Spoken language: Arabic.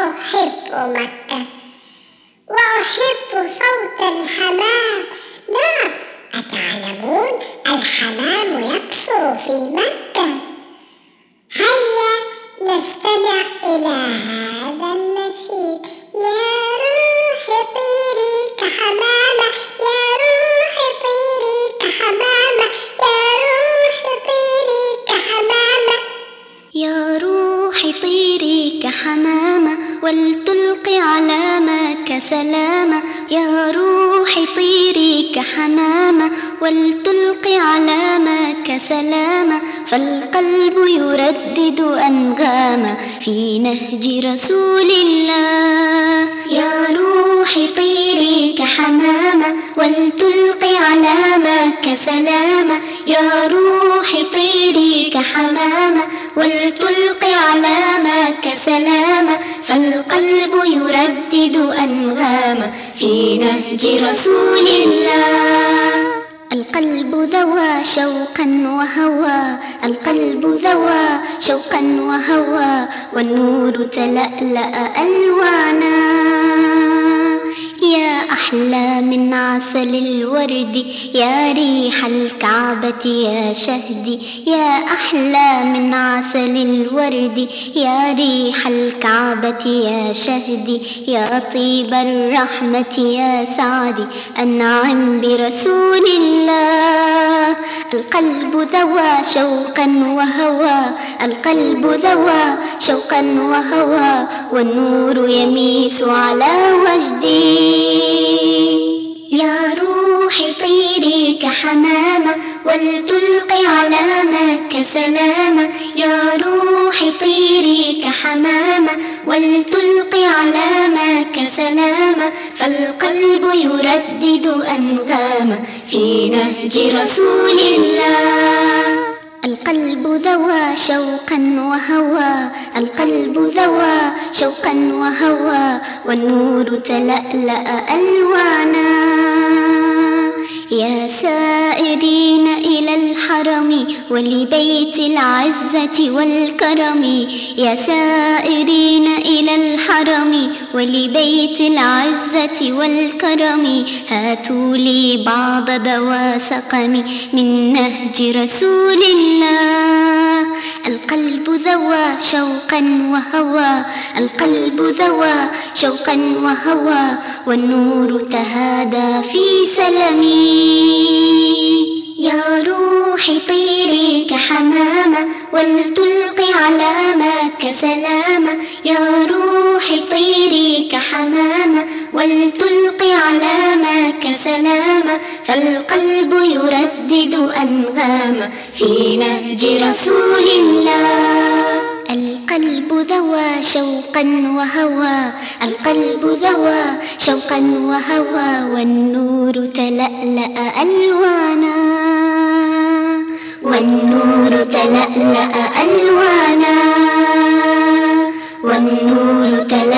أحب مكة وأحب صوت الحمام. نعم، أتعلمون الحمام يكثر في مكة. هيا نستمع إلى هذا النشيد: يا روحي طيري كحمامة، يا روحي طيري كحمامة، يا روحي طيري كحمامة. يا روحي طيري كحمامة ولتلقي علامك سلامة. يا روحي طيري كحمامة ولتلقي علامك سلامة. فالقلب يردد أنغاما في نهج رسول الله. يا روحي طيري كحمامة ولتلقي علامك سلامة. يا روحي طيري كحمامة ولتلقي علامك سلامة. فالقلب يردد أنغاما في نهج رسول الله. القلب ذوى شوقا وهوى، القلب ذوى شوقا وهوى، والنور تلألأ ألوانا. يا أحلى من عسل الورد، يا ريح الكعبة يا شهدي. يا أحلى من عسل الورد، يا ريح الكعبة يا شهدي. يا طيب الرحمة يا سعدي، أنعم برسول الله. القلب ذوى شوقا وهوى، القلب ذوى شوقا وهوى، والنور يميس على وجدي. يا روحي طيري كحمامة ولتلقي علامك سلامة. يا روحي طيري كحمامة ولتلقي علامك سلامة. فالقلب يردد أنغاما في نهج رسول الله. القلب ذوى شوقا وهوى، القلب ذوى شوقا وهوى، والنور تلألأ ألوانا. يا سائرين إلى الحرم ولبيت العزة والكرم. يا سائرين إلى الحرم ولبيت العزة والكرم، هاتوا لي بعض دواء سقمي من نهج رسول الله. القلب ذوى شوقا وهوى، القلب ذوى شوقا وهوى، والنور تهادى في سلمي. يا روحي طيري كحمامة ولتلقي علامك سلامة. يا روحي طيري كحمامة ولتلقي علامك سلامة. فالقلب يردد أنغاما في نهج رسول الله. القلب ذوى شوقا وهوى، القلب ذوى شوقا وهوى، والنور تلألأ ألوانا، والنور تلألأ ألوانا، والنور تلألأ